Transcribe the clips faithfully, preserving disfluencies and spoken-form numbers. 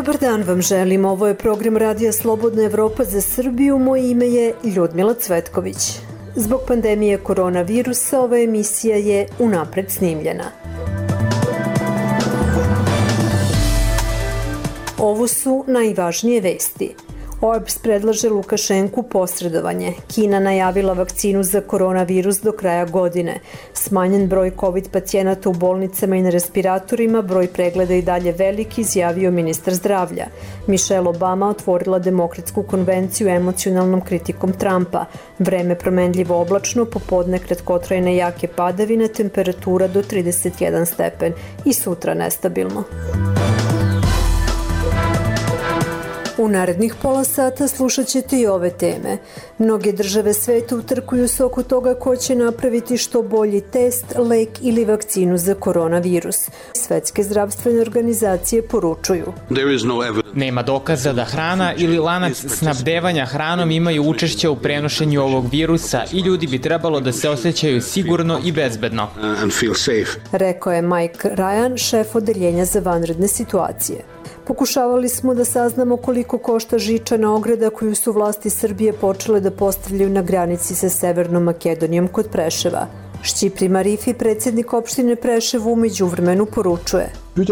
Dobar dan vam želim, ovo je program Radija Slobodna Evropa za Srbiju, moje ime je Ljudmila Cvetković. Zbog pandemije koronavirusa ova emisija je unapred snimljena. Ovo su najvažnije vesti. O E B S predlaže Lukašenku posredovanje. Kina najavila vakcinu za koronavirus do kraja godine. Smanjen broj COVID pacijenata u bolnicama i na respiratorima, broj pregleda i dalje veliki, izjavio ministar zdravlja. Michelle Obama otvorila demokratsku konvenciju emocionalnom kritikom Trumpa. Vreme promenljivo oblačno, popodne kratkotrajne jake padavine, temperatura do trideset jedan stepen i sutra nestabilno. U narednih pola sata slušat ćete i ove teme. Mnoge države sveta utrkuju se oko toga ko će napraviti što bolji test, lek ili vakcinu za koronavirus. Svetske zdravstvene organizacije poručuju: Nema dokaza da hrana ili lanac snabdevanja hranom imaju učešće u prenošenju ovog virusa i ljudi bi trebalo da se osjećaju sigurno i bezbedno. Rekao je Mike Ryan, šef odeljenja za vanredne situacije. Pokušavali smo da saznamo koliko košta žičana ograda koju su vlasti Srbije počele da postavljaju na granici sa Severnom Makedonijom kod Preševa. Šćipri Marifi, predsjednik opštine Preševo, u međuvremenu poručuje: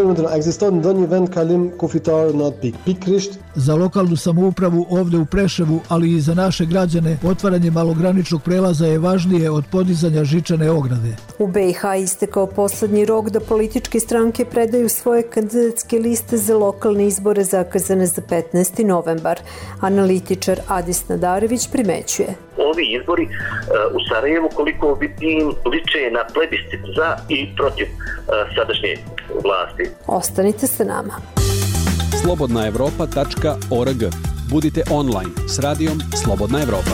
Za lokalnu samoupravu ovde u Preševu, ali i za naše građane, otvaranje malograničnog prelaza je važnije od podizanja žičane ograde. U B i H istekao poslednji rok da političke stranke predaju svoje kandidatske liste za lokalne izbore zakazane za petnaesti novembar. Analitičar Adis Nadarević primećuje: Ovi izbori uh, u Sarajevu koliko biti liče na plebiscit za i protiv uh, sadašnje vlasti. Ostanite sa nama. slobodna evropa tačka org. Budite online s radijom Slobodna Evropa.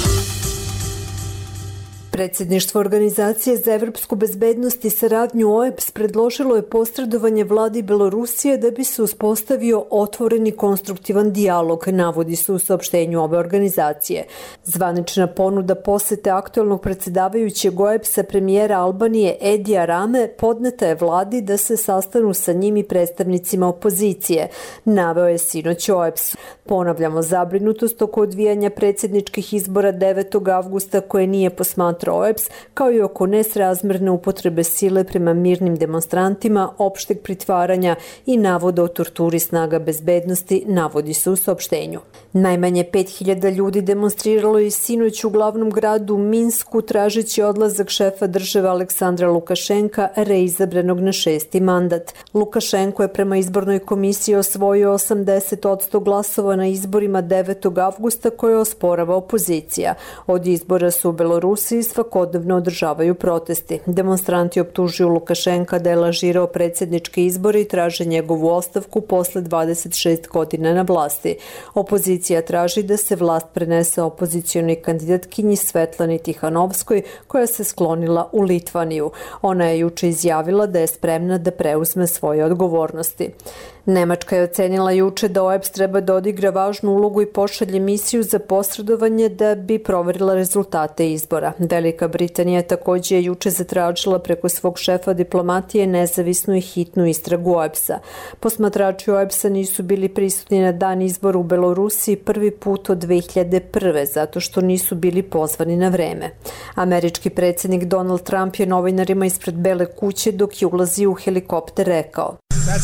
Predsjedništvo Organizacije za evropsku bezbednost i saradnju O E B S predložilo je posredovanje vladi Belorusije da bi se uspostavio otvoreni konstruktivan dijalog, navodi se u saopštenju ove organizacije. Zvanična ponuda posete aktuelnog predsjedavajućeg O E B S-a premijera Albanije Edija Rame podneta je vladi da se sastanu sa njim i predstavnicima opozicije, naveo je sinoć O E B S. Ponavljamo zabrinutost oko odvijanja predsjedničkih izbora devetog avgusta koje nije posmatrao O E B S, kao i oko nesrazmerne upotrebe sile prema mirnim demonstrantima, opšteg pritvaranja i navoda o torturi snaga bezbednosti, navodi se u saopštenju. Najmanje pet hiljada ljudi demonstriralo je sinoć u glavnom gradu Minsku tražeći odlazak šefa države Aleksandra Lukašenka, reizabranog na šesti mandat. Lukašenko je prema izbornoj komisiji osvojio osamdeset posto glasova na izborima devetog avgusta koje osporava opozicija. Od izbora su u Belorusiji svakodnevno održavaju protesti. Demonstranti optužuju Lukašenka da je lažirao predsjedničke izbore i traže njegovu ostavku posle dvadeset šest godina na vlasti. Opozicija traži da se vlast prenese opozicionoj kandidatkinji Svetlani Tihanovskoj, koja se sklonila u Litvaniju. Ona je juče izjavila da je spremna da preuzme svoje odgovornosti. Nemačka je ocenila juče da O E B S treba da odigra važnu ulogu i pošalje misiju za posredovanje da bi proverila rezultate izbora. Velika Britanija također je juče zatražila preko svog šefa diplomatije nezavisnu i hitnu istragu O E B S-a. Posmatrači O E B S-a nisu bili prisutni na dan izbora u Belorusiji prvi put od dve hiljade prve. zato što nisu bili pozvani na vreme. Američki predsjednik Donald Trump je novinarima ispred Bele kuće dok je ulazio u helikopter rekao: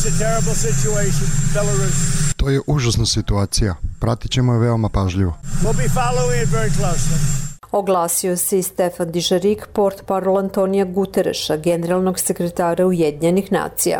To je užasna situacija. Pratit ćemo je veoma pažljivo. Oglasio se i Stefan Dižarik, portparol Antonija Gutereša, generalnog sekretara Ujedinjenih nacija.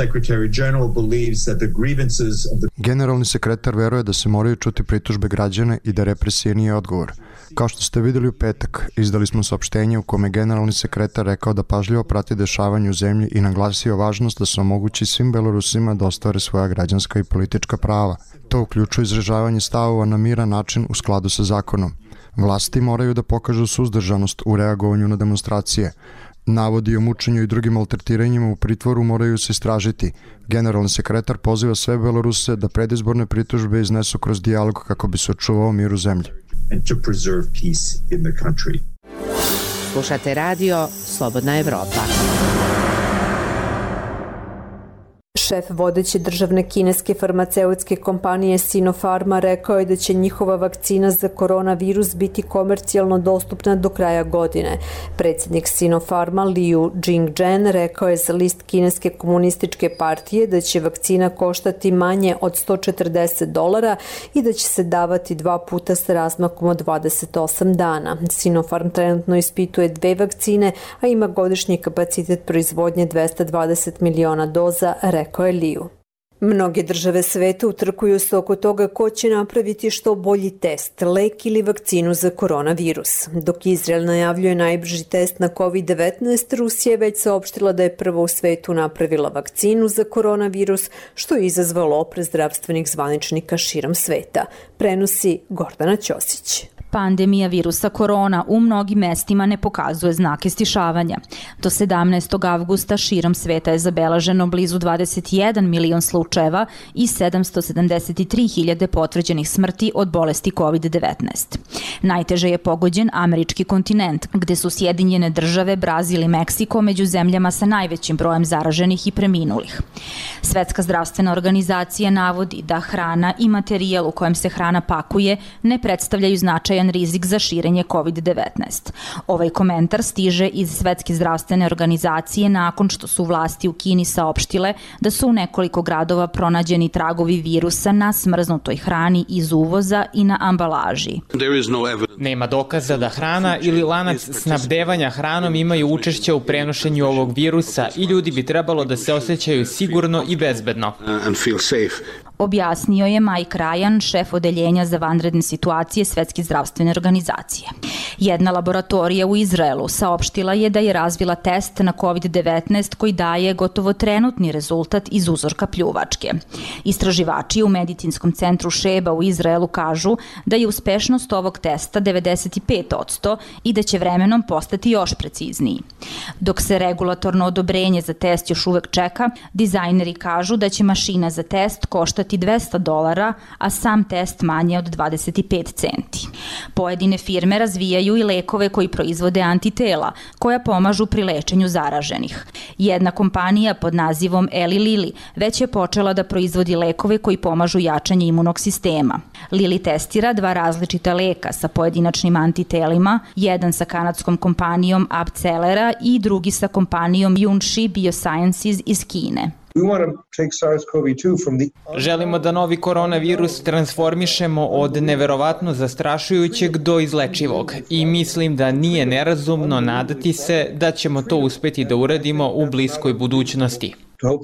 Generalni sekretar veruje da se moraju čuti pritužbe građana i da represija nije odgovor. Kao što ste videli u petak, izdali smo saopštenje u kome generalni sekretar rekao da pažljivo prati dešavanje u zemlji i naglasio važnost da se omogući svim Belorusima da ostvare svoja građanska i politička prava. To uključuje izražavanje stavova na miran način u skladu sa zakonom. Vlasti moraju da pokažu suzdržanost u reagovanju na demonstracije. Navodi o mučenju i drugim maltretiranjima u pritvoru moraju se istražiti. Generalni sekretar poziva sve Beloruse da predizborne pritužbe iznesu kroz dijalog kako bi se očuvao mir u zemlji. Slušate radio Slobodna Evropa. Šef vodeće državne kineske farmaceutske kompanije Sinopharma rekao je da će njihova vakcina za koronavirus biti komercijalno dostupna do kraja godine. Predsjednik Sinopharma Liu Jingzhen rekao je za list kineske komunističke partije da će vakcina koštati manje od sto četrdeset dolara i da će se davati dva puta s razmakom od dvadeset osam dana. Sinopharm trenutno ispituje dve vakcine, a ima godišnji kapacitet proizvodnje dvesta dvadeset miliona doza, rekao je Liu. Mnoge države sveta utrkuju se oko toga ko će napraviti što bolji test, lek ili vakcinu za koronavirus. Dok Izrael najavljuje najbrži test na kovid devetnaest, Rusija je već saopštila da je prvo u svetu napravila vakcinu za koronavirus, što je izazvalo oprez zdravstvenih zvaničnika širom sveta. Prenosi Gordana Ćosić. Pandemija virusa korona u mnogim mestima ne pokazuje znake stišavanja. Do sedamnaestog avgusta širom sveta je zabeleženo blizu dvadeset jedan milion slučajeva i sedamsto sedamdeset tri hiljade potvrđenih smrti od bolesti kovid devetnaest. Najteže je pogođen američki kontinent, gde su Sjedinjene države, Brazil i Meksiko među zemljama sa najvećim brojem zaraženih i preminulih. Svetska zdravstvena organizacija navodi da hrana i materijal u kojem se hrana pakuje ne predstavljaju značajan rizik za širenje kovid devetnaest. Ovaj komentar stiže iz Svetske zdravstvene organizacije nakon što su vlasti u Kini saopštile da su u nekoliko gradova pronađeni tragovi virusa na smrznutoj hrani iz uvoza i na ambalaži. Nema dokaza da hrana ili lanac snabdevanja hranom imaju učešće u prenošenju ovog virusa i ljudi bi trebalo da se osjećaju sigurno i bezbedno. Objasnio je Mike Ryan, šef odeljenja za vanredne situacije Svetske zdravstvene organizacije. Jedna laboratorija u Izraelu saopštila je da je razvila test na kovid devetnaest koji daje gotovo trenutni rezultat iz uzorka pljuvačke. Istraživači u medicinskom centru Šeba u Izraelu kažu da je uspešnost ovog testa devedeset pet posto i da će vremenom postati još precizniji. Dok se regulatorno odobrenje za test još uvek čeka, dizajneri kažu da će mašina za test koštati dvesta dolara, a sam test manje od dvadeset pet centi. Pojedine firme razvijaju i lekove koji proizvode antitela, koja pomažu pri lečenju zaraženih. Jedna kompanija pod nazivom Eli Lilly već je počela da proizvodi lekove koji pomažu jačanje imunog sistema. Lilly testira dva različita leka sa pojedinačnim antitelima, jedan sa kanadskom kompanijom Abcelera i drugi sa kompanijom Junshi Biosciences iz Kine. Želimo da novi koronavirus transformišemo od neverovatno zastrašujućeg do izlečivog i mislim da nije nerazumno nadati se da ćemo to uspeti da uradimo u bliskoj budućnosti.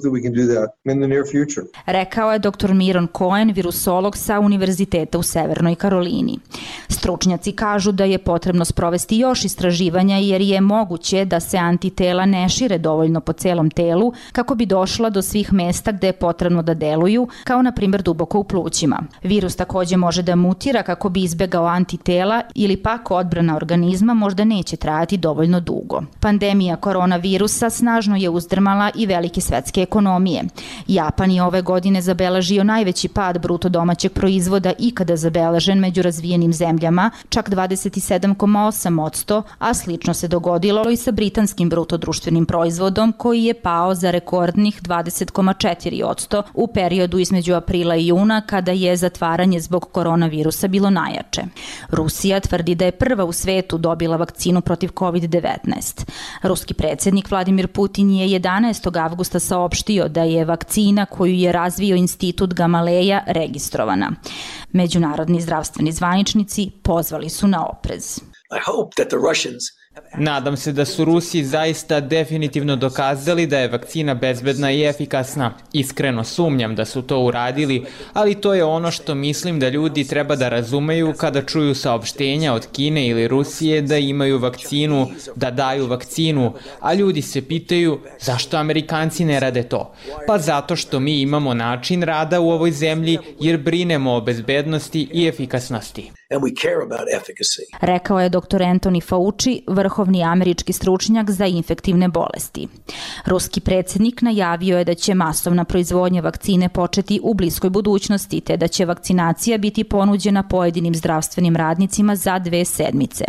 Rekao je doktor Miron Cohen, virusolog sa Univerziteta u Severnoj Karolini. Stručnjaci kažu da je potrebno sprovesti još istraživanja jer je moguće da se antitela ne šire dovoljno po celom telu kako bi došla do svih mesta gde je potrebno da deluju, kao na primjer duboko u plućima. Virus takođe može da mutira kako bi izbegao antitela ili pak odbrana organizma možda neće trajati dovoljno dugo. Pandemija koronavirusa snažno je uzdrmala i velike svetske ekonomije. Japan je ove godine zabeležio najveći pad bruto domaćeg proizvoda ikada zabeležen među razvijenim zemljama, čak dvadeset sedam zarez osam posto, a slično se dogodilo i sa britanskim bruto društvenim proizvodom koji je pao za rekordnih dvadeset zarez četiri posto u periodu između aprila i juna kada je zatvaranje zbog koronavirusa bilo najjače. Rusija tvrdi da je prva u svetu dobila vakcinu protiv kovid devetnaest. Ruski predsjednik Vladimir Putin je jedanaestog avgusta saopštio da je vakcina koju je razvio Institut Gamaleja registrovana. Međunarodni zdravstveni zvaničnici pozvali su na oprez. I hope that the Russians Nadam se da su Rusi zaista definitivno dokazali da je vakcina bezbedna i efikasna. Iskreno sumnjam da su to uradili, ali to je ono što mislim da ljudi treba da razumeju kada čuju saopštenja od Kine ili Rusije da imaju vakcinu, da daju vakcinu, a ljudi se pitaju zašto Amerikanci ne rade to. Pa zato što mi imamo način rada u ovoj zemlji jer brinemo o bezbednosti i efikasnosti. And we care about efficacy. Rekao je doktor Anthony Fauci, vrhovni američki stručnjak za infektivne bolesti. Ruski predsjednik najavio je da će masovna proizvodnja vakcine početi u bliskoj budućnosti, te da će vakcinacija biti ponuđena pojedinim zdravstvenim radnicima za dve sedmice.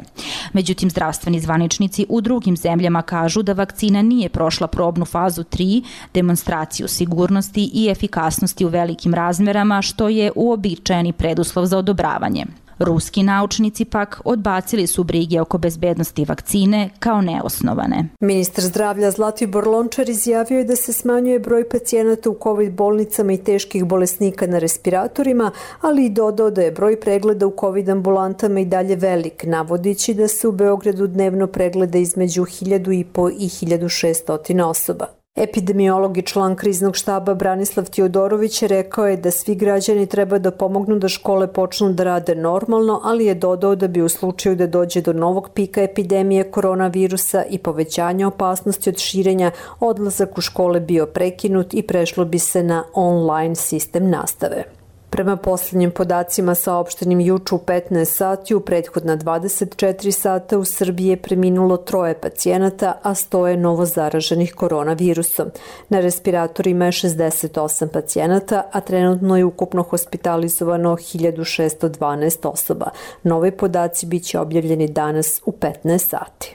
Međutim, zdravstveni zvaničnici u drugim zemljama kažu da vakcina nije prošla probnu fazu tri, demonstraciju sigurnosti i efikasnosti u velikim razmerama, što je uobičajeni preduslov za odobravanje. Ruski naučnici pak odbacili su brige oko bezbednosti vakcine kao neosnovane. Ministar zdravlja Zlatibor Lončar izjavio je da se smanjuje broj pacijenata u COVID bolnicama i teških bolesnika na respiratorima, ali i dodao da je broj pregleda u COVID ambulantama i dalje velik, navodići da se u Beogradu dnevno pregleda između hiljadu i po i hiljadu šesto osoba. Epidemiolog i član kriznog štaba Branislav Tiodorović rekao je da svi građani treba da pomognu da škole počnu da rade normalno, ali je dodao da bi u slučaju da dođe do novog pika epidemije koronavirusa i povećanja opasnosti od širenja, odlazak u škole bio prekinut i prešlo bi se na online sistem nastave. Prema posljednjim podacima saopštenim juče u petnaest sati, u prethodna dvadeset četiri sata u Srbiji je preminulo troje pacijenata, a sto je novo zaraženih koronavirusom. Na respiratorima je šezdeset osam pacijenata, a trenutno je ukupno hospitalizovano hiljadu šesto dvanaest osoba. Novi podaci biće objavljeni danas u petnaest sati.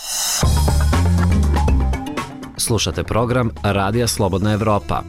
Slušate program Radija Slobodna Evropa.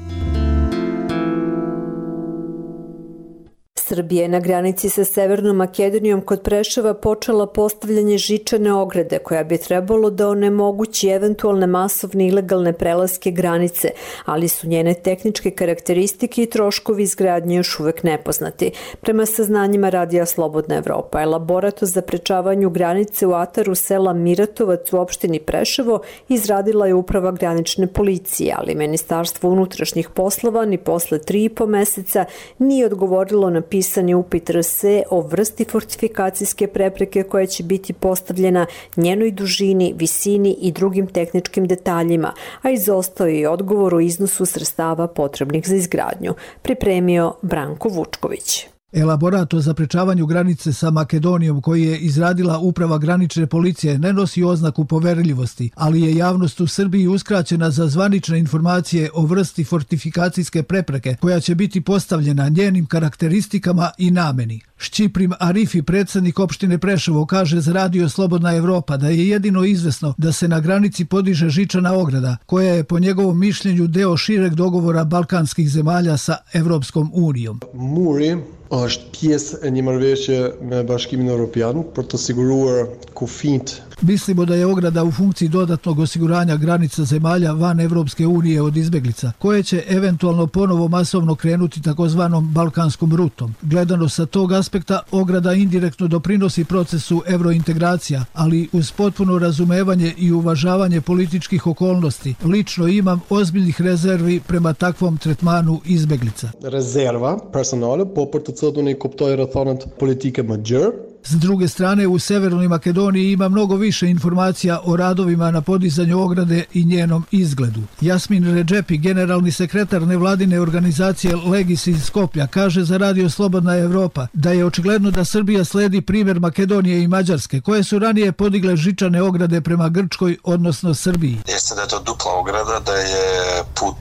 Srbija je na granici sa Severnom Makedonijom kod Preševa počela postavljanje žičane ograde koja bi trebalo da onemogući eventualne masovne ilegalne prelaske granice, ali su njene tehničke karakteristike i troškovi izgradnje još uvek nepoznati. Prema saznanjima Radija Slobodna Evropa, elaborat o zaprečavanju granice u ataru sela Miratovac u opštini Preševo izradila je uprava granične policije, ali Ministarstvo unutrašnjih poslova ni posle tri i po meseca nije odgovorilo na pisani upit R S o vrsti fortifikacijske prepreke koja će biti postavljena, njenoj dužini, visini i drugim tehničkim detaljima, a izostao je odgovor o iznosu sredstava potrebnih za izgradnju, pripremio Branko Vučković. Elaborat o zaprečavanju granice sa Makedonijom koji je izradila uprava granične policije ne nosi oznaku poverljivosti, ali je javnost u Srbiji uskraćena za zvanične informacije o vrsti fortifikacijske prepreke koja će biti postavljena, njenim karakteristikama i nameni. Šćiprim Arifi, predsjednik opštine Preševo, kaže za Radio Slobodna Evropa da je jedino izvesno da se na granici podiže žičana ograda, koja je po njegovom mišljenju deo šireg dogovora balkanskih zemalja sa Evropskom unijom. Muri është pjesë e një marrëveshje me Bashkimin Evropian për të siguruar kufijt. Mislimo da je ograda u funkciji dodatnog osiguranja granica zemalja van Evropske unije od izbeglica, koje će eventualno ponovo masovno krenuti takozvanom balkanskom rutom. Gledano sa tog aspekta, ograda indirektno doprinosi procesu evrointegracija, ali uz potpuno razumevanje i uvažavanje političkih okolnosti, lično imam ozbiljnih rezervi prema takvom tretmanu izbeglica. Rezerva personale, po për të cilën unë i kuptoj rrethanat politike më gjerë. S druge strane, u Severnoj Makedoniji ima mnogo više informacija o radovima na podizanju ograde i njenom izgledu. Jasmin Redžepi, generalni sekretar nevladine organizacije Legis iz Skoplja, kaže za Radio Slobodna Evropa da je očigledno da Srbija sledi primjer Makedonije i Mađarske, koje su ranije podigle žičane ograde prema Grčkoj, odnosno Srbiji. Jeste da je to dupla ograda, da je put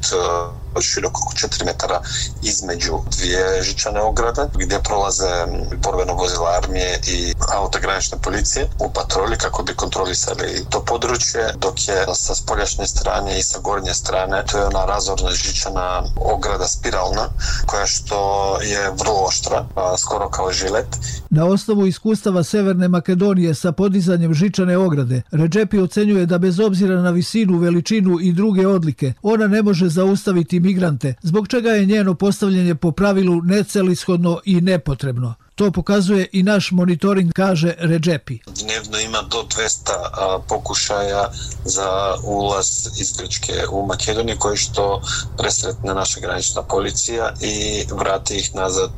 širok oko četiri metara između dvije žičane ograde, gdje prolaze borbeno vozila armije i auto granične policije u patrolji kako bi kontrolisali to područje, dok je sa spoljašnje strane i sa gornje strane to je ona razorna žičana ograda spiralna, koja što je vrlo oštra, skoro kao žilet. Na osnovu iskustava Severne Makedonije sa podizanjem žičane ograde, Redžepi ocenjuje da bez obzira na visinu, veličinu i druge odlike, ona ne može zaustaviti migrante, zbog čega je njeno postavljanje po pravilu necelishodno i nepotrebno. To pokazuje i naš monitoring, kaže Redžepi. Dnevno ima do dvesta pokušaja za ulaz iz Grčke u Makedoniju, koji što presretne naša granična policija i vrati ih nazad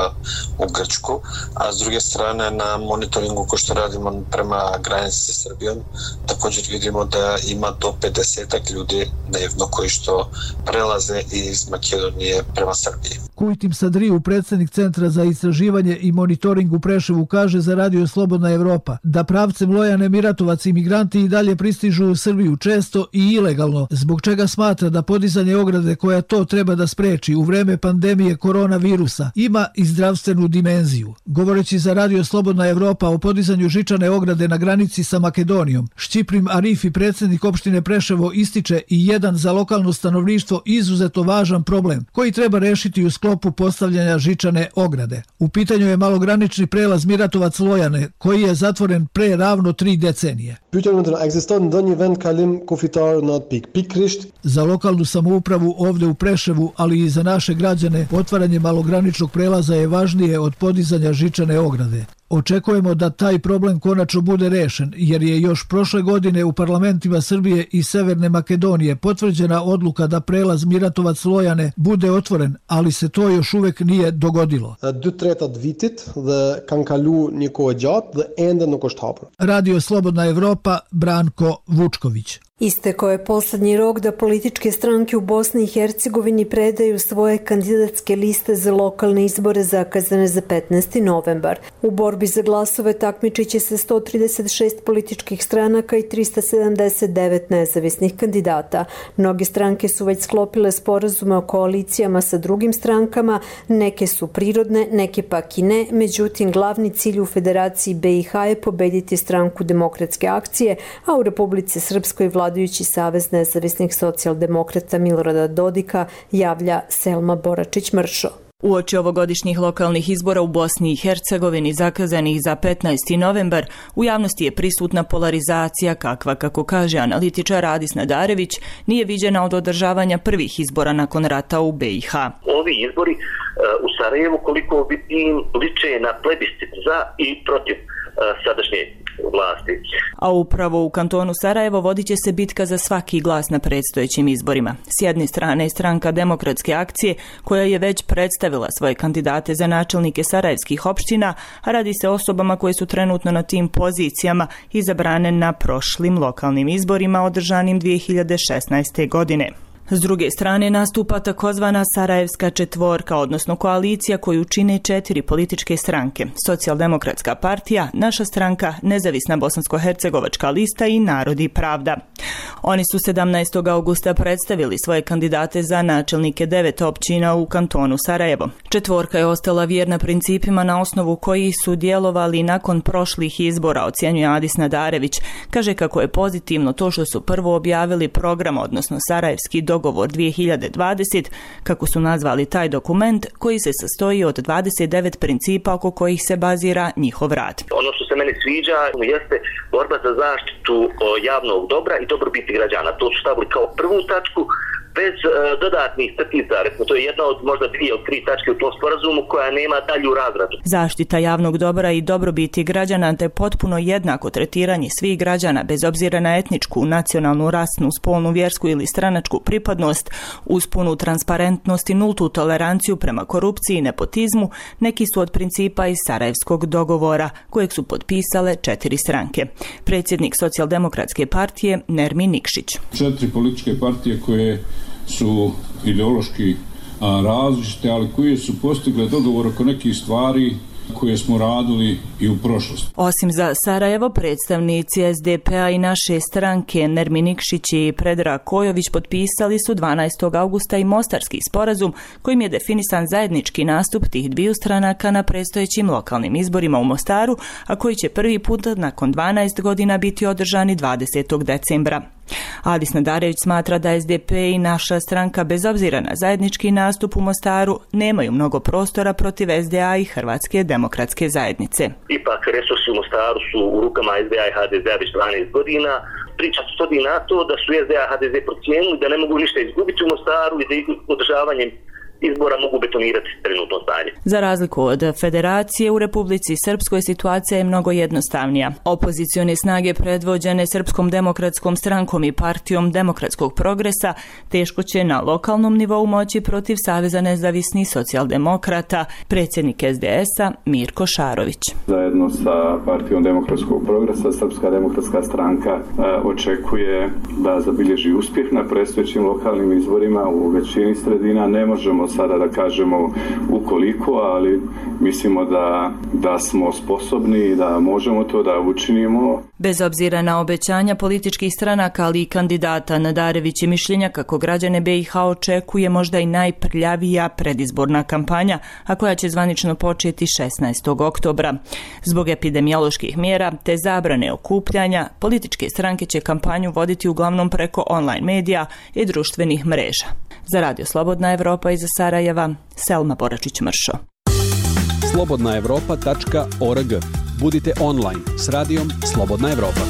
u Grčku. A s druge strane, na monitoringu ko što radimo prema granici sa Srbijom, također vidimo da ima do pedesetak ljudi dnevno koji što prelaze iz Makedonije prema Srbiji. Kujtim Sadriju, predsjednik Centra za istraživanje i monitoring u Preševu, kaže za Radio Slobodna Evropa da pravcem Lojane Miratovac imigranti i dalje pristižu u Srbiju često i ilegalno, zbog čega smatra da podizanje ograde koja to treba da spreči u vreme pandemije koronavirusa ima i zdravstvenu dimenziju. Govoreći za Radio Slobodna Evropa o podizanju žičane ograde na granici sa Makedonijom, Šćiprim Arifi, predsjednik opštine Preševo, ističe i jedan za lokalno stanovništvo izuzetno važan problem koji treba rešiti u sklopu postavljanja žičane ograde. U pitanju je malogranični prelaz Miratovac Lojane, koji je zatvoren pre ravno tri decenije. Za lokalnu samoupravu ovde u Preševu, ali i za naše građane, otvaranje malograničnog prelaza je važnije od podizanja žičane ograde. Očekujemo da taj problem konačno bude rešen, jer je još prošle godine u parlamentima Srbije i Severne Makedonije potvrđena odluka da prelaz Miratovac Lojane bude otvoren, ali se to još uvek nije dogodilo. Radio Slobodna Evropa, Branko Vučković. Istekao je poslednji rok da političke stranke u Bosni i Hercegovini predaju svoje kandidatske liste za lokalne izbore zakazane za petnaesti novembar. U borbi za glasove takmičit će se sto trideset šest političkih stranaka i trista sedamdeset devet nezavisnih kandidata. Mnoge stranke su već sklopile sporazume o koalicijama sa drugim strankama, neke su prirodne, neke pak i ne, međutim glavni cilj u Federaciji be i ha je pobediti stranku Demokratske akcije, a u Republici Srpskoj vlada vladajući Savez nezavisnih socijaldemokrata Milorada Dodika, javlja Selma Boračić-Mršo. Uoči ovogodišnjih lokalnih izbora u Bosni i Hercegovini zakazanih za petnaesti novembar, u javnosti je prisutna polarizacija kakva, kako kaže analitičar Adis Nadarević, nije viđena od održavanja prvih izbora nakon rata u be i ha. Ovi izbori uh, u Sarajevu koliko liče na plebiscit za i protiv uh, sadašnje vlasti. A upravo u kantonu Sarajevo vodit će se bitka za svaki glas na predstojećim izborima. S jedne strane je stranka Demokratske akcije, koja je već predstavila svoje kandidate za načelnike sarajevskih opština, a radi se o osobama koje su trenutno na tim pozicijama izabrane na prošlim lokalnim izborima održanim dvije hiljade šesnaeste. godine. S druge strane nastupa takozvana Sarajevska četvorka, odnosno koalicija koju čine četiri političke stranke: Socijaldemokratska partija, Naša stranka, Nezavisna bosansko-hercegovačka lista i Narod i pravda. Oni su sedamnaestog augusta predstavili svoje kandidate za načelnike devet općina u kantonu Sarajevo. Četvorka je ostala vjerna principima na osnovu kojih su djelovali nakon prošlih izbora, ocjenjuje Adis Nadarević. Kaže kako je pozitivno to što su prvo objavili program, odnosno Sarajevski dogovor dvije hiljade dvadesete, kako su nazvali taj dokument, koji se sastoji od dvadeset devet principa oko kojih se bazira njihov rad. Ono što se meni sviđa jeste borba za zaštitu javnog dobra i dobrobiti građana. To su stavili kao prvu tačku, bez uh, dodatnih crtica. Recimo, to je jedna od možda dvije od tri tačke u tom sporazumu koja nema dalju razradu. Zaštita javnog dobra i dobrobiti građana te potpuno jednako tretiranje svih građana bez obzira na etničku, nacionalnu, rasnu, spolnu, vjersku ili stranačku pripadnost, uz punu transparentnost i nultu toleranciju prema korupciji i nepotizmu, neki su od principa iz Sarajevskog dogovora, kojeg su potpisale četiri stranke. Predsjednik Socijaldemokratske partije Nermin Nikšić. Četiri političke partije koje su ideološki a, različite, ali koje su postigle dogovor oko nekih stvari koje smo radili i u prošlosti. Osim za Sarajevo, predstavnici es de pe a i Naše stranke Nermin Nikšić i Predrag Kojović potpisali su dvanaestog augusta i Mostarski sporazum kojim je definisan zajednički nastup tih dviju stranaka na predstojećim lokalnim izborima u Mostaru, a koji će prvi put nakon dvanaest godina biti održani dvadesetog decembra. Adis Nadarević smatra da es de pe i Naša stranka, bez obzira na zajednički nastup u Mostaru, nemaju mnogo prostora protiv es de a i Hrvatske demokratske zajednice. Ipak resursi u Mostaru su u rukama es de a i ha de ze a već dvanaest godina. Priča se svodi na to da su es de a i ha de ze procijenili da ne mogu ništa izgubiti u Mostaru i da održavanjem izbora mogu betonirati trenutno stanje. Za razliku od federacije, u Republici Srpskoj situacija je mnogo jednostavnija. Opozicione snage predvođene Srpskom demokratskom strankom i partijom Demokratskog progresa teško će na lokalnom nivou moći protiv Saveza nezavisnih socijaldemokrata, predsjednik es de es a Mirko Šarović. Zajedno sa partijom Demokratskog progresa, Srpska demokratska stranka očekuje da zabilježi uspjeh na predstojećim lokalnim izborima u većini sredina. Ne možemo možemo sada da kažemo ukoliko, ali mislimo da, da smo sposobni i da možemo to da učinimo. Bez obzira na obećanja političkih stranaka, ali i kandidata, Nadarević je mišljenja kako građane B i H očekuje možda i najprljavija predizborna kampanja, a koja će zvanično početi šesnaestog oktobra. Zbog epidemioloških mjera te zabrane okupljanja, političke stranke će kampanju voditi uglavnom preko online medija i društvenih mreža. Za Radio Slobodna Evropa iz Sarajeva, Selma Boračić-Mršo. slobodna evropa tačka org. Budite online s radijom Slobodna Evropa.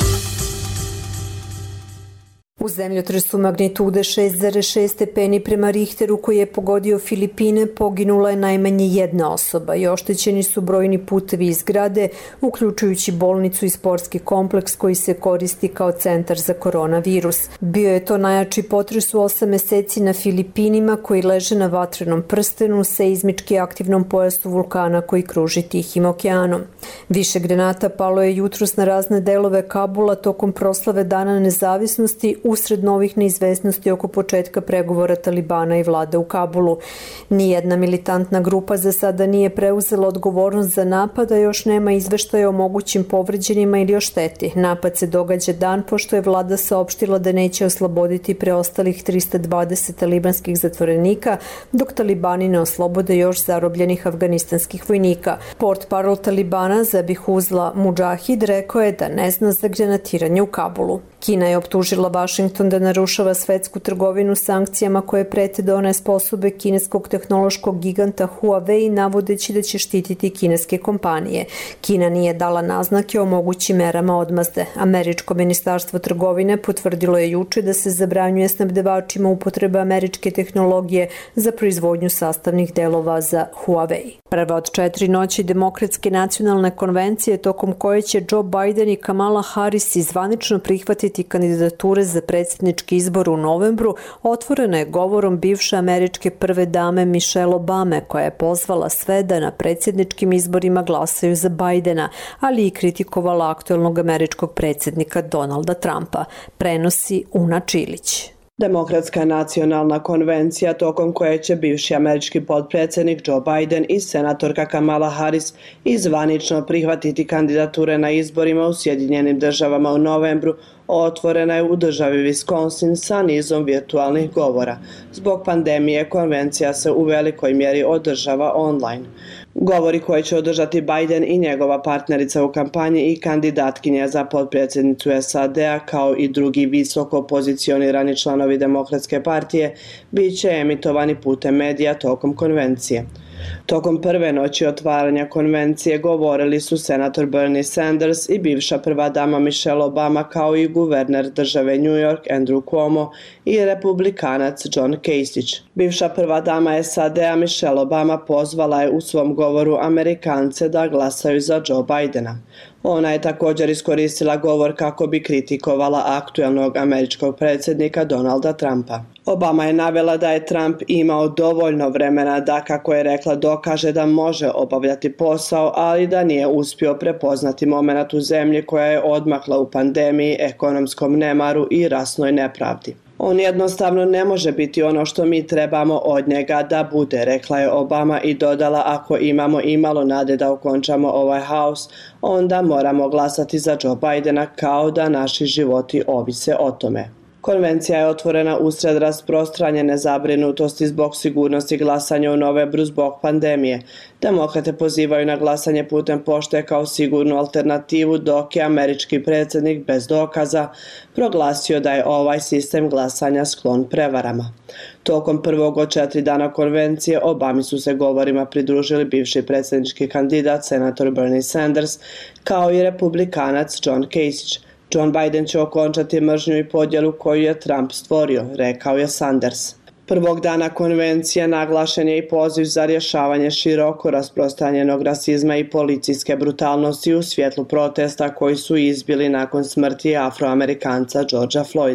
U zemljotresu magnitude šest zarez šest stepeni prema Richteru koji je pogodio Filipine poginula je najmanje jedna osoba i oštećeni su brojni putevi i zgrade, uključujući bolnicu i sportski kompleks koji se koristi kao centar za koronavirus. Bio je to najjači potres u osam meseci na Filipinima koji leže na vatrenom prstenu, seizmički aktivnom pojasu vulkana koji kruži Tihim okeanom. Više granata palo je jutros na razne delove Kabula tokom proslave Dana nezavisnosti usred novih neizvesnosti oko početka pregovora Talibana i vlade u Kabulu. Nijedna militantna grupa za sada nije preuzela odgovornost za napad, a još nema izveštaja o mogućim povređenima ili o šteti. Napad se događa dan pošto je vlada saopštila da neće osloboditi preostalih trista dvadeset talibanskih zatvorenika, dok Talibani ne oslobode još zarobljenih afganistanskih vojnika. Portparol Talibana Zabihuzla Mudžahid rekao je da ne zna za granatiranje u Kabulu. Kina je optužila Washington da narušava svetsku trgovinu sankcijama koje prete da one sposobe kineskog tehnološkog giganta Huawei, navodeći da će štititi kineske kompanije. Kina nije dala naznake o mogućim merama odmazde. Američko ministarstvo trgovine potvrdilo je juče da se zabranjuje snabdevačima upotreba američke tehnologije za proizvodnju sastavnih delova za Huawei. Prva od četiri noći Demokratske nacionalne konvencije tokom koje će Joe Biden i Kamala Harris zvanično prihvatiti kandidature za predsjednički izbor u novembru, otvorena je govorom bivše američke prve dame Michelle Obame, koja je pozvala sve da na predsjedničkim izborima glasaju za Bidena, ali i kritikovala aktuelnog američkog predsjednika Donalda Trumpa. Prenosi Una Čilić. Demokratska nacionalna konvencija tokom koje će bivši američki potpredsjednik Joe Biden i senatorka Kamala Harris izvanično prihvatiti kandidature na izborima u Sjedinjenim državama u novembru, otvorena je u državi Wisconsin sa nizom virtualnih govora. Zbog pandemije konvencija se u velikoj mjeri održava online. Govori koje će održati Biden i njegova partnerica u kampanji i kandidatkinja za potpredsjednicu S A D-a kao i drugi visoko pozicionirani članovi Demokratske partije bit će emitovani putem medija tokom konvencije. Tokom prve noći otvaranja konvencije govorili su senator Bernie Sanders i bivša prva dama Michelle Obama kao i guverner države New York Andrew Cuomo i republikanac John Kasich. Bivša prva dama S A D-a Michelle Obama pozvala je u svom govoru Amerikance da glasaju za Joe Bidena. Ona je također iskoristila govor kako bi kritikovala aktuelnog američkog predsjednika Donalda Trumpa. Obama je navela da je Trump imao dovoljno vremena da, kako je rekla, dokaže da može obavljati posao, ali da nije uspio prepoznati momenat u zemlji koja je odmakla u pandemiji, ekonomskom nemaru i rasnoj nepravdi. On jednostavno ne može biti ono što mi trebamo od njega da bude, rekla je Obama i dodala, ako imamo imalo nade da okončamo ovaj haos, onda moramo glasati za Joe Bidena kao da naši životi ovise o tome. Konvencija je otvorena usred rasprostranjene zabrinutosti zbog sigurnosti glasanja u novembru zbog pandemije. Demokrate pozivaju na glasanje putem pošte kao sigurnu alternativu, dok je američki predsjednik bez dokaza proglasio da je ovaj sistem glasanja sklon prevarama. Tokom prvog od četiri dana konvencije Obami su se govorima pridružili bivši predsjednički kandidat senator Bernie Sanders kao i republikanac John Kasich. John Biden će okončati mržnju i podjelu koju je Trump stvorio, rekao je Sanders. Prvog dana konvencije naglašen je i poziv za rješavanje široko rasprostranjenog rasizma i policijske brutalnosti u svjetlu protesta koji su izbili nakon smrti Afroamerikanca Georgea Floyda.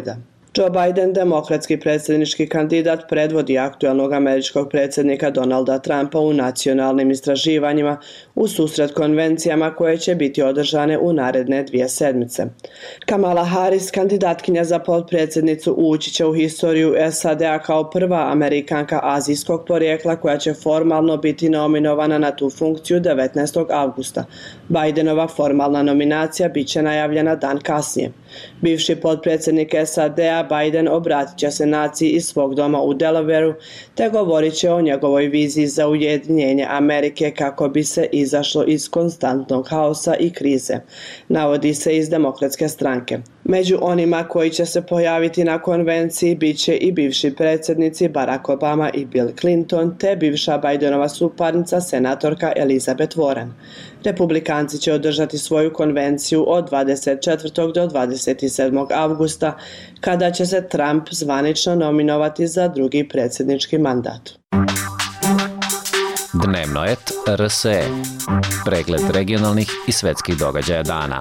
Joe Biden, demokratski predsjednički kandidat, predvodi aktualnog američkog predsjednika Donalda Trumpa u nacionalnim istraživanjima u susret konvencijama koje će biti održane u naredne dvije sedmice. Kamala Harris, kandidatkinja za potpredsjednicu, ući će u historiju S A D-a kao prva Amerikanka azijskog porijekla koja će formalno biti nominovana na tu funkciju devetnaestog avgusta. Bidenova formalna nominacija bit će najavljena dan kasnije. Bivši potpredsjednik S A D-a Biden obratit će se naciji iz svog doma u Delawareu te govorit će o njegovoj viziji za ujedinjenje Amerike kako bi se izašlo iz konstantnog haosa i krize, navodi se iz Demokratske stranke. Među onima koji će se pojaviti na konvenciji bit će i bivši predsjednici Barack Obama i Bill Clinton te bivša Bidenova suparnica senatorka Elizabeth Warren. Republikanci će održati svoju konvenciju od dvadeset četvrtog do dvadeset sedmog avgusta, kada će se Trump zvanično nominovati za drugi predsjednički mandat. Dnevno et R S E. Pregled regionalnih i svetskih događaja dana.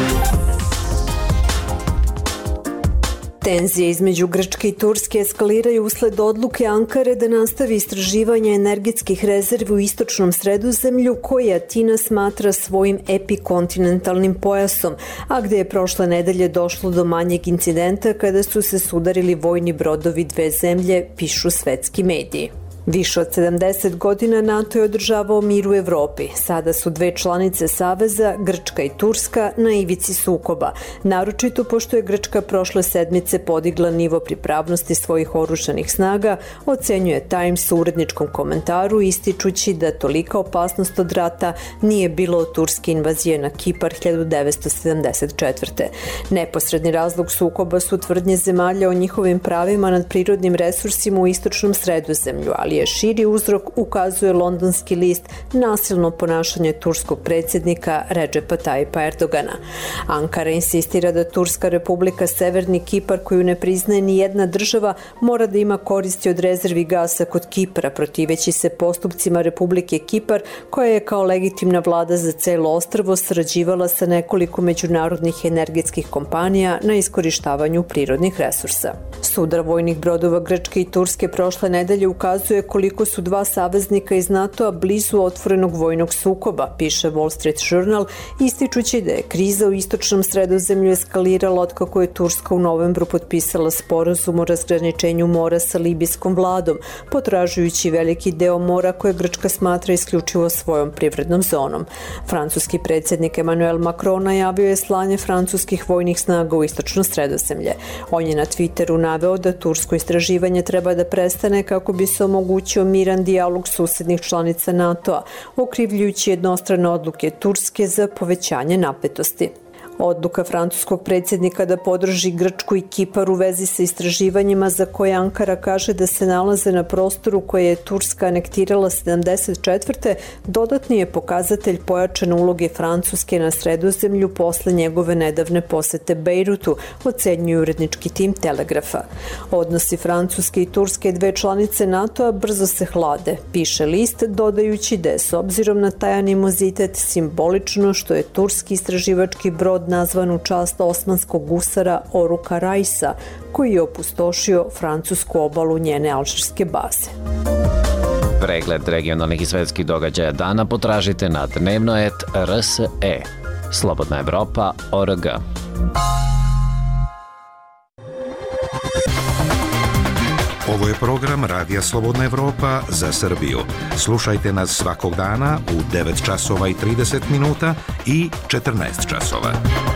Tenzije između Grčke i Turske eskaliraju usled odluke Ankare da nastavi istraživanje energetskih rezervi u istočnom Sredozemlju koje Atina smatra svojim epikontinentalnim pojasom, a gde je prošle nedelje došlo do manjeg incidenta kada su se sudarili vojni brodovi dve zemlje, pišu svetski mediji. Više od sedamdeset godina NATO je održavao mir u Evropi. Sada su dve članice Saveza, Grčka i Turska, na ivici sukoba. Naročito pošto je Grčka prošle sedmice podigla nivo pripravnosti svojih oružanih snaga, ocenjuje Times u uredničkom komentaru ističući da tolika opasnost od rata nije bilo od turske invazije na Kipar hiljadu devetsto sedamdeset četvrte. Neposredni razlog sukoba su tvrdnje zemalja o njihovim pravima nad prirodnim resursima u istočnom Sredozemlju, ali je širi uzrok, ukazuje londonski list, nasilno ponašanje turskog predsjednika Redžepa Tajipa Erdogana. Ankara insistira da Turska republika Severni Kipar, koju ne priznaje ni jedna država, mora da ima koristi od rezervi gasa kod Kipra, protiveći se postupcima Republike Kipar, koja je kao legitimna vlada za celo ostrvo sarađivala sa nekoliko međunarodnih energetskih kompanija na iskorištavanju prirodnih resursa. Sudar vojnih brodova Grčke i Turske prošle nedelje ukazuje koliko su dva saveznika iz NATO-a blizu otvorenog vojnog sukoba, piše Wall Street Journal, ističući da je kriza u istočnom Sredozemlju eskalirala otkako je Turska u novembru potpisala sporazum o razgraničenju mora sa libijskom vladom, potražujući veliki deo mora koje Grčka smatra isključivo svojom privrednom zonom. Francuski predsjednik Emmanuel Macron najavio je slanje francuskih vojnih snaga u istočno Sredozemlje. On je na Twitteru naveo da tursko istraživanje treba da prestane kako bi se omogućio miran dijalog susednih članica NATO-a, okrivljujući jednostrane odluke Turske za povećanje napetosti. Odluka francuskog predsjednika da podrži Grčku i Kipar u vezi sa istraživanjima za koje Ankara kaže da se nalaze na prostoru koje je Turska anektirala sedamdeset četvrte dodatni je pokazatelj pojačane uloge Francuske na Sredozemlju posle njegove nedavne posete Bejrutu, ocenjuje urednički tim Telegrafa. Odnosi Francuske i Turske, dve članice NATO-a, brzo se hlade, piše list, dodajući da je s obzirom na taj animozitet simbolično što je turski istraživački brod nazvan u čast osmanskog gusara Oruka Rajsa, koji je opustošio francusku obalu njene alžirske baze. Pregled regionalnih i svetskih događaja dana potražite na dnevno et R S E. Slobodna Evropa tačka org. Ovo je program Radija Slobodna Evropa za Srbiju. Slušajte nas svakog dana u devet časova i trideset minuta i četrnaest časova.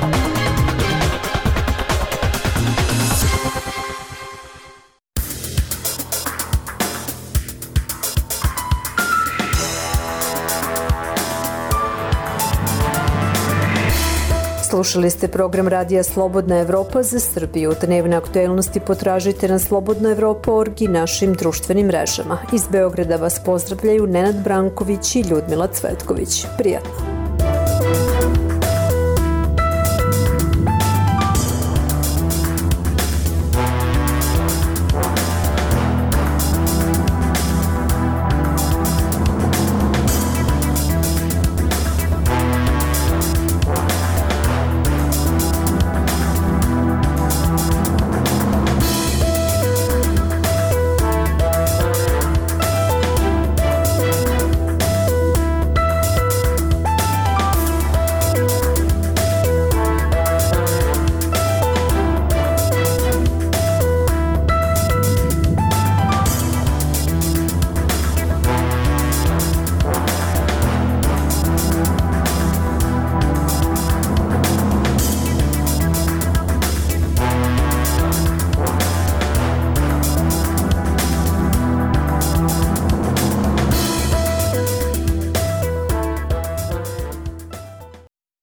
Slušali ste program Radija Slobodna Evropa za Srbiju. Dnevne aktuelnosti potražite na slobodna evropa tačka org i našim društvenim mrežama. Iz Beograda vas pozdravljaju Nenad Branković i Ljudmila Cvetković. Prijatno!